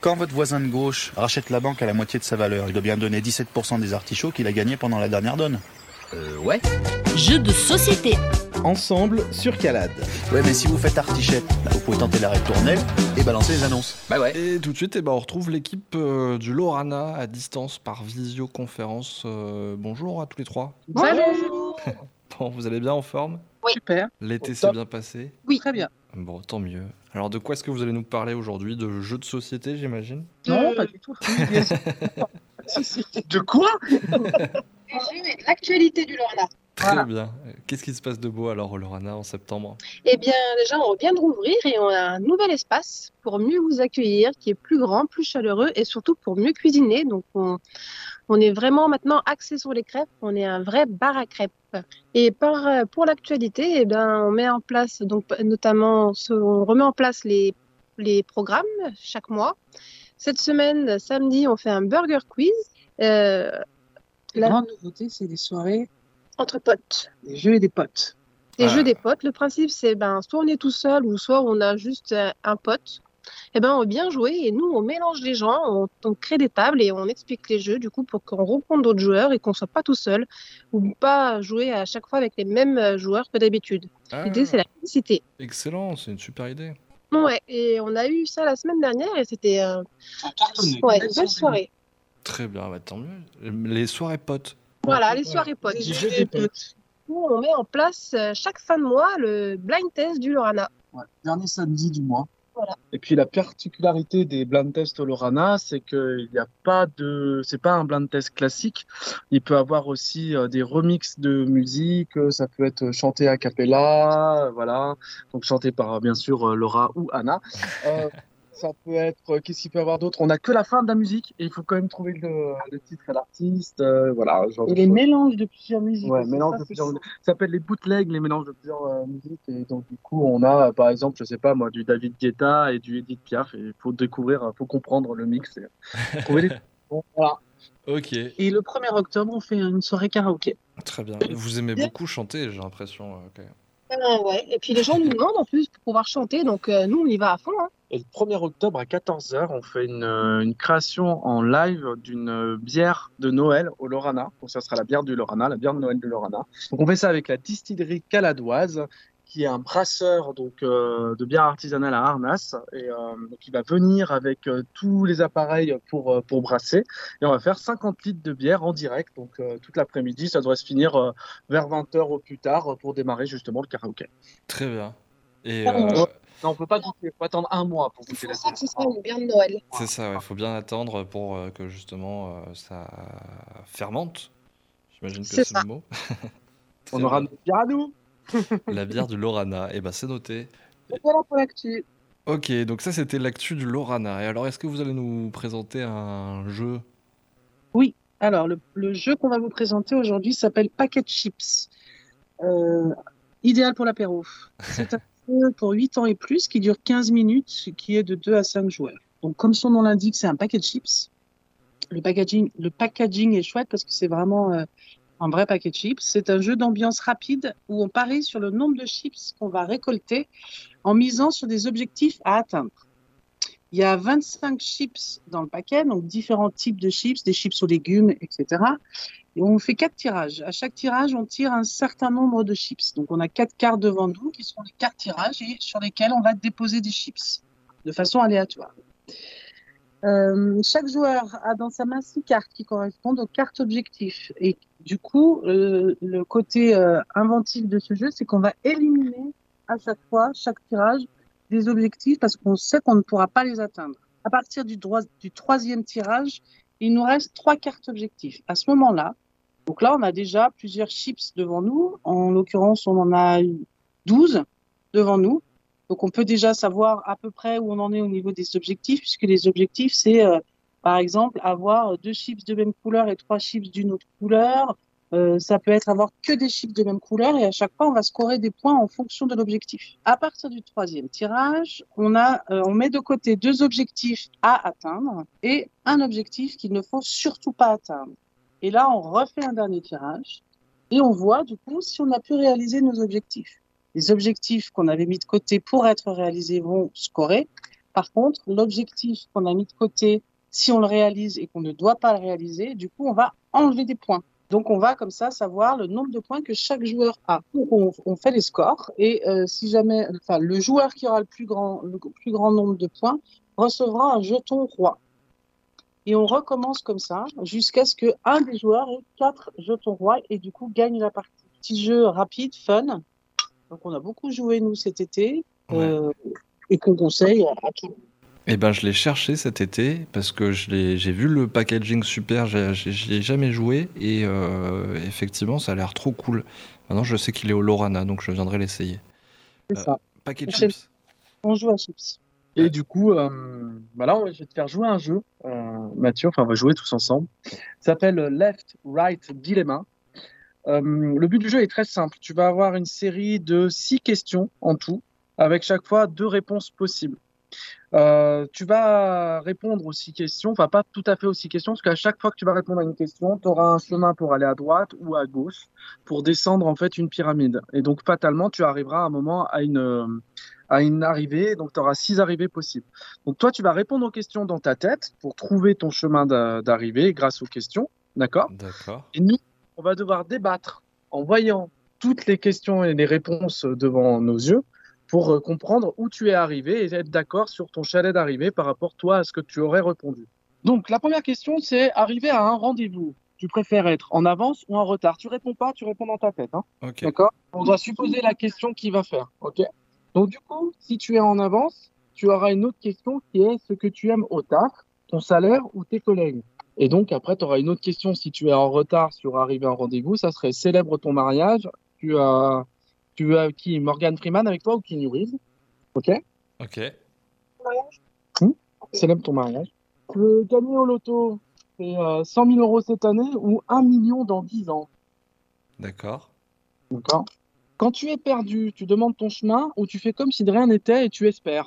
Quand votre voisin de gauche rachète la banque à la moitié de sa valeur, il doit bien donner 17% des artichauts qu'il a gagnés pendant la dernière donne. Ouais. Jeu de société. Ensemble sur Calade. Ouais, mais si vous faites artichette, vous pouvez tenter l'arrêt de tournelle et balancer les annonces. Bah ouais. Et tout de suite, on retrouve l'équipe du Lorana à distance par visioconférence. Bonjour à tous les trois. Salut. Bon, vous allez bien, en forme? Oui. Super. L'été s'est bien passé? Oui, très bien. Bon, tant mieux. Alors, de quoi est-ce que vous allez nous parler aujourd'hui? De jeux de société, j'imagine? Non, pas du tout. De quoi? L'actualité du Lorana. Très bien. Qu'est-ce qui se passe de beau alors au Lorana en septembre? Eh bien, déjà, on vient de rouvrir et on a un nouvel espace pour mieux vous accueillir, qui est plus grand, plus chaleureux et surtout pour mieux cuisiner. Donc, on est vraiment maintenant axé sur les crêpes. On est un vrai bar à crêpes. Et pour l'actualité, eh bien, on met en place, donc, notamment, on remet en place les programmes chaque mois. Cette semaine, samedi, on fait un burger quiz. La grande nouveauté, c'est des soirées entre potes. des jeux et des potes. Des jeux des potes. Le principe, c'est soit on est tout seul ou soit on a juste un pote. Eh ben, on va bien jouer et nous, on mélange les gens, on crée des tables et on explique les jeux du coup pour qu'on rencontre d'autres joueurs et qu'on soit pas tout seul ou pas jouer à chaque fois avec les mêmes joueurs que d'habitude. L'idée, c'est la félicité. Excellent, c'est une super idée. Ouais, et on a eu ça la semaine dernière et c'était une belle soirée. Très bien, bah, tant mieux. Les soirées potes. Voilà, les soirées potes. Des jeux des potes. On met en place chaque fin de mois le blind test du Lorana. Ouais, dernier samedi du mois. Voilà. Et puis la particularité des blind tests au Lorana, c'est qu'il n'y a pas de, c'est pas un blind test classique. Il peut avoir aussi des remixes de musique. Ça peut être chanté a cappella, voilà. Donc chanté par bien sûr Laura ou Anna. Ça peut être, qu'est-ce qu'il peut y avoir d'autre? On n'a que la fin de la musique et il faut quand même trouver le titre et l'artiste, voilà. Et les mélanges de plusieurs musiques. Ouais, mélange de plusieurs musiques. Ça s'appelle les bootlegs, les mélanges de plusieurs musiques. Et donc, du coup, on a, par exemple, je sais pas moi, du David Guetta et du Edith Piaf. Et il faut découvrir, faut comprendre le mix et trouver les. Bon, voilà. Ok. Et le 1er octobre, on fait une soirée karaoké. Très bien. Vous aimez beaucoup chanter, j'ai l'impression. Ouais. Et puis les gens nous demandent en plus pour pouvoir chanter, donc nous on y va à fond. Hein. Et le 1er octobre à 14h, on fait une création en live d'une bière de Noël au Lorana. Donc ça sera la bière du Lorana, la bière de Noël du Lorana. Donc on fait ça avec la distillerie caladoise, qui est un brasseur de bière artisanale à Arnas. Et donc il va venir avec tous les appareils pour brasser. Et on va faire 50 litres de bière en direct. Donc toute l'après-midi, ça devrait se finir vers 20h au plus tard pour démarrer justement le karaoké. Très bien. Et non, on peut pas goûter, il faut attendre un mois pour goûter la C'est ça que ce sera une bière de Noël. c'est ça, il faut bien attendre pour que justement ça fermente. J'imagine que C'est c'est ça. le mot. On aura notre bière à nous. La bière du Lorana, et ben c'est noté. Donc voilà pour l'actu. Ok, donc ça c'était l'actu du Lorana. Et alors est-ce que vous allez nous présenter un jeu? Oui, alors le jeu qu'on va vous présenter aujourd'hui s'appelle Packet Chips. Idéal pour l'apéro. C'est un jeu pour 8 ans et plus qui dure 15 minutes, qui est de 2 à 5 joueurs. Donc comme son nom l'indique, c'est un packet chips. Le packaging est chouette parce que c'est vraiment un vrai paquet de chips. C'est un jeu d'ambiance rapide où on parie sur le nombre de chips qu'on va récolter en misant sur des objectifs à atteindre. Il y a 25 chips dans le paquet, donc différents types de chips, des chips aux légumes, etc. Et on fait 4 tirages. À chaque tirage, on tire un certain nombre de chips. Donc on a 4 cartes devant nous qui sont les cartes tirages et sur lesquelles on va déposer des chips de façon aléatoire. Chaque joueur a dans sa main 6 cartes qui correspondent aux cartes objectifs. Et du coup, le côté inventif de ce jeu, c'est qu'on va éliminer à chaque fois, chaque tirage, des objectifs parce qu'on sait qu'on ne pourra pas les atteindre. À partir du 3e tirage, il nous reste 3 cartes objectifs. À ce moment-là, donc là, on a déjà plusieurs chips devant nous. En l'occurrence, on en a 12 devant nous. Donc, on peut déjà savoir à peu près où on en est au niveau des objectifs, puisque les objectifs, c'est, par exemple, avoir 2 chips de même couleur et 3 chips d'une autre couleur. Ça peut être avoir que des chips de même couleur et à chaque fois, on va scorer des points en fonction de l'objectif. À partir du 3e tirage, on met de côté 2 objectifs à atteindre et un objectif qu'il ne faut surtout pas atteindre. Et là, on refait un dernier tirage et on voit du coup si on a pu réaliser nos objectifs. Les objectifs qu'on avait mis de côté pour être réalisés vont scorer. Par contre, l'objectif qu'on a mis de côté, si on le réalise et qu'on ne doit pas le réaliser, du coup, on va enlever des points. Donc, on va comme ça savoir le nombre de points que chaque joueur a. Donc, on fait les scores et si jamais, enfin, le joueur qui aura le plus grand nombre de points recevra un jeton roi. Et on recommence comme ça jusqu'à ce qu'un des joueurs ait 4 jetons rois et du coup gagne la partie. Petit jeu rapide, fun. Donc, on a beaucoup joué, nous, cet été et qu'on conseille à tout le monde. Eh ben, je l'ai cherché cet été parce que j'ai vu le packaging super, j'y ai jamais joué et effectivement, ça a l'air trop cool. Maintenant, je sais qu'il est au Lorana, donc je viendrai l'essayer. C'est ça. Paquet de Chez- chips. On joue à chips. Et du coup, là, je vais te faire jouer un jeu, Mathieu. Enfin, on va jouer tous ensemble. Ça s'appelle Left Right Dilemma. Le but du jeu est très simple. Tu vas avoir une série de 6 questions en tout, avec chaque fois 2 réponses possibles. Tu vas répondre aux 6 questions, enfin pas tout à fait aux 6 questions, parce qu'à chaque fois que tu vas répondre à une question, tu auras un chemin pour aller à droite ou à gauche pour descendre en fait une pyramide. Et donc fatalement, tu arriveras à un moment à une arrivée, donc tu auras 6 arrivées possibles. Donc toi, tu vas répondre aux questions dans ta tête pour trouver ton chemin d'arrivée grâce aux questions, d'accord? D'accord. Et nous, on va devoir débattre en voyant toutes les questions et les réponses devant nos yeux pour comprendre où tu es arrivé et être d'accord sur ton chalet d'arrivée par rapport, toi, à ce que tu aurais répondu. Donc, la première question, c'est arriver à un rendez-vous. Tu préfères être en avance ou en retard? Tu réponds pas, tu réponds dans ta tête. Hein. Ok. D'accord? On doit supposer la question qu'il va faire. Ok? Donc, du coup, si tu es en avance, tu auras une autre question qui est ce que tu aimes au taf, ton salaire ou tes collègues. Et donc, après, tu auras une autre question si tu es en retard sur arriver à un rendez-vous. Ça serait célèbre ton mariage. Tu as qui? Morgan Freeman avec toi ou Keanu Reeves? Ok? Ok. Célèbre ton mariage. Tu veux gagner au loto, c'est 100 000 euros cette année ou 1 million dans 10 ans. D'accord. D'accord? Quand tu es perdu, tu demandes ton chemin ou tu fais comme si de rien n'était et tu espères.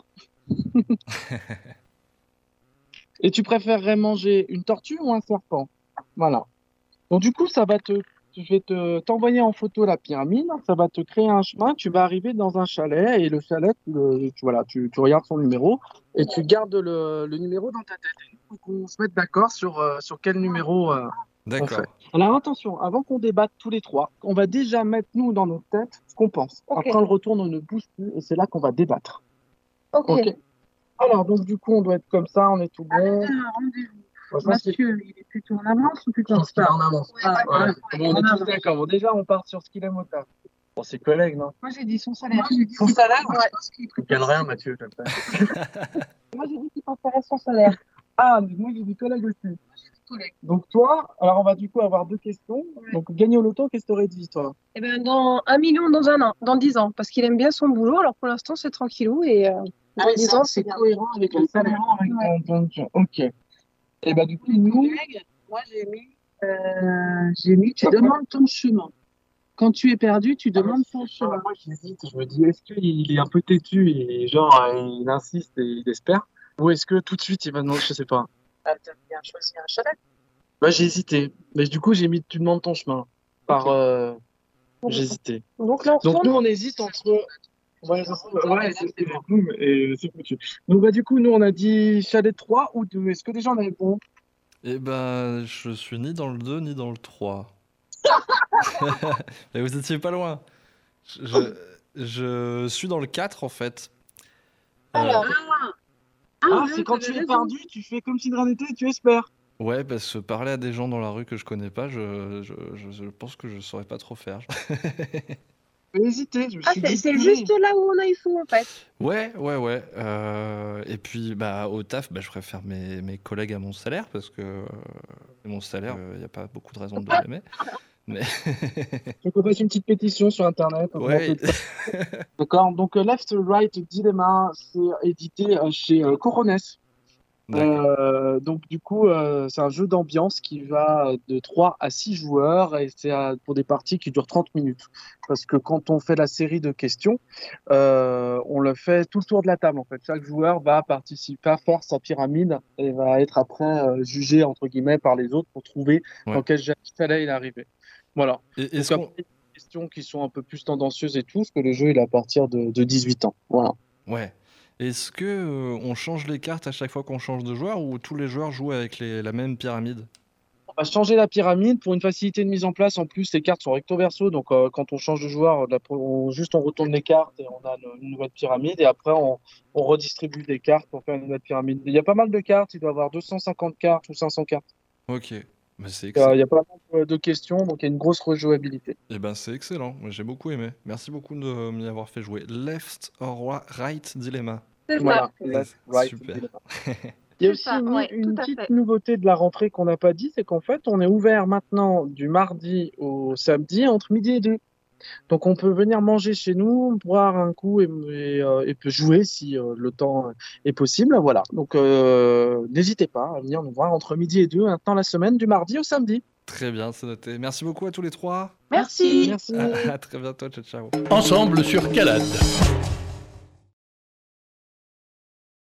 Et tu préférerais manger une tortue ou un serpent? Voilà. Donc du coup, je vais t'envoyer en photo la pyramide, ça va te créer un chemin, tu vas arriver dans un chalet et le chalet, tu regardes son numéro et tu gardes le numéro dans ta tête. Il faut qu'on se mette d'accord sur quel numéro on D'accord. fait. Alors attention, avant qu'on débatte tous les trois, on va déjà mettre nous dans notre tête ce qu'on pense. Ok. Après on le retourne, on ne bouge plus et c'est là qu'on va débattre. Ok. Ok. Alors donc du coup on doit être comme ça, on est tout bon. Un rendez-vous. Moi, je pense qu'il- Monsieur, il est plutôt en avance ou plutôt je en pense qu'il est retard? en avance. Ah, Ouais. ouais. Bon, on est En tous avance. d'accord. Bon, déjà, on part sur ce qu'il aime au taf. Bon, c'est collègue, non? Moi, j'ai dit son salaire. Son salaire? Ouais. Tu gagnes rien, Mathieu, comme ça. Moi, j'ai dit qu'il préférait son salaire. Ah, mais moi, j'ai dit collègue aussi. Collègue. Donc, toi, alors on va du coup avoir 2 questions. Ouais. Donc, gagner au loto, qu'est-ce que tu aurais dit, toi? Eh ben, dans 1 million dans un an, dans 10 ans, parce qu'il aime bien son boulot. Alors pour l'instant, c'est tranquillou et dans 10 ans, c'est c'est bien. cohérent avec le salaire. Ouais. Ok. Et bah, du coup, nous, Collègue, moi, j'ai mis, tu demandes ton chemin. Quand tu es perdu, tu demandes ton chemin. moi, j'hésite. Je me dis, est-ce qu'il est un peu têtu et genre, il insiste et il espère? Ou est-ce que tout de suite, il va demander, je sais pas. Ah, t'as bien choisi un chalet. Bah, j'ai hésité. Mais du coup, j'ai mis, tu demandes ton chemin. J'ai hésité. Donc là, on Donc retourne. nous, on hésite entre... Ouais, c'est nous, et c'est foutu. Donc bah, du coup, nous, on a dit chalet 3 ou 2. Est-ce que déjà on a répondu? Eh ben, je suis ni dans le 2 ni dans le 3. Mais vous étiez pas loin. Je suis dans le 4 en fait. Alors, C'est quand tu es perdu, tu fais comme si de rien n'était et tu espères. Ouais, parce que parler à des gens dans la rue que je connais pas, je pense que je saurais pas trop faire. J'ai hésité. Je me ah, suis dit, c'est purée. juste là où on a eu fou en fait. Ouais. Et puis, bah, au taf, bah, je préfère mes collègues à mon salaire parce que mon salaire, il n'y a pas beaucoup de raisons de l'aimer. Mais Donc on fasse une petite pétition sur Internet. on ouais, commence le- D'accord. Donc Left Right Dilemma, c'est édité chez Coronès. d'accord. Donc du coup, c'est un jeu d'ambiance qui va de 3 à 6 joueurs et c'est pour des parties qui durent 30 minutes. Parce que quand on fait la série de questions, on le fait tout le tour de la table en fait. Chaque joueur va participer à faire sa pyramide et va être après jugé entre guillemets par les autres pour trouver Ouais. dans quel chalet il est arrivé. Voilà. Et Donc est-ce qu'on... après, des questions qui sont un peu plus tendancieuses et tout, parce que le jeu il est à partir de 18 ans. Voilà. Ouais. Est-ce que on change les cartes à chaque fois qu'on change de joueur ou tous les joueurs jouent avec la même pyramide? On va changer la pyramide pour une facilité de mise en place. En plus, les cartes sont recto verso, donc quand on change de joueur, juste on retourne les cartes et on a une nouvelle pyramide. Et après, on redistribue des cartes pour faire une nouvelle pyramide. Il y a pas mal de cartes. Il doit y avoir 250 cartes ou 500 cartes. Ok, bah, c'est Il excellent. y a pas mal de questions, donc il y a une grosse rejouabilité. Eh ben c'est excellent, moi, j'ai beaucoup aimé. Merci beaucoup de m'y avoir fait jouer. Left or right dilemma. C'est Voilà, ça. left, right, Super. dilemma. Il y a C'est aussi ça, ouais, une tout à petite fait. nouveauté de la rentrée qu'on n'a pas dit, c'est qu'en fait, on est ouvert maintenant du mardi au samedi entre midi et 2. Donc, on peut venir manger chez nous, boire un coup et peut jouer si le temps est possible. Voilà. Donc, n'hésitez pas à venir nous voir entre midi et 2, maintenant la semaine, du mardi au samedi. Très bien, c'est noté. Merci beaucoup à tous les trois. Merci. Merci. À très bientôt, ciao ciao. Ensemble sur Calade.